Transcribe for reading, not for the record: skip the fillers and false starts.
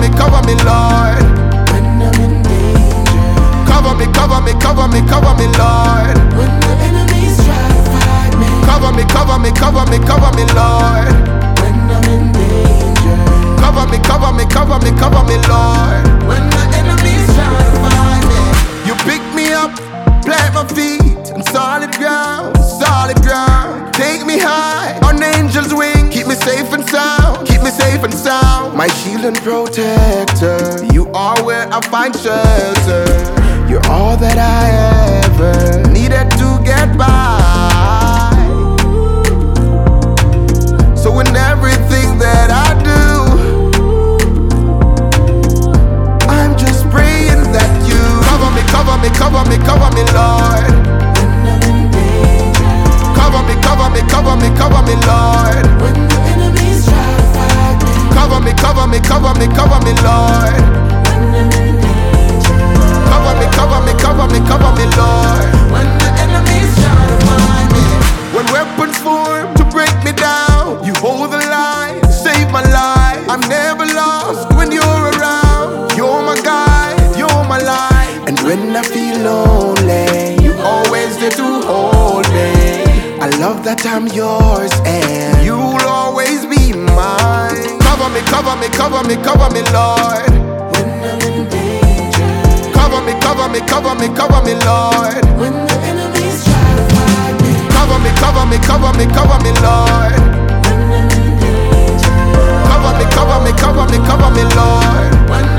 cover me, Lord. When I'm in danger. Cover me, cover me, cover me, cover me, Lord. When the enemies try to fight me. Cover me, cover me, cover me, cover me, Lord. When I'm in danger. Cover me, cover me, cover me, cover me, Lord. When the enemies try to fight me. You pick me up, plant my feet on solid ground, solid ground. Take me high on angel's wing, keep me safe and sound, keep me safe and sound. My shield and protector, you are where I find shelter. You're all that I ever needed to get by. So in everything that I do, I'm just praying that you cover me, cover me, cover me, cover me, Lord. When I'm in danger. Cover me, cover me, cover me, cover me, Lord. When the enemies try to fight me. Cover me, cover me, cover me, cover me, Lord. When I'm in danger. Cover me, cover me, cover me, cover me, Lord. When the enemies try to find me. When weapons form to break me down, you hold the line, save my life. I'm never lost when you're around. You're my guide, you're my light. And when I feel lonely, you always there to hold me. I love that I'm yours and you'll always be mine. Cover me, cover me, cover me, cover me, Lord. When I'm in danger. Cover me, cover me, cover me, cover me, Lord. When the enemies try to fight me. Cover me, cover me, cover me, cover me, Lord. When I'm in danger. Cover me, cover me, cover me, cover me, Lord. When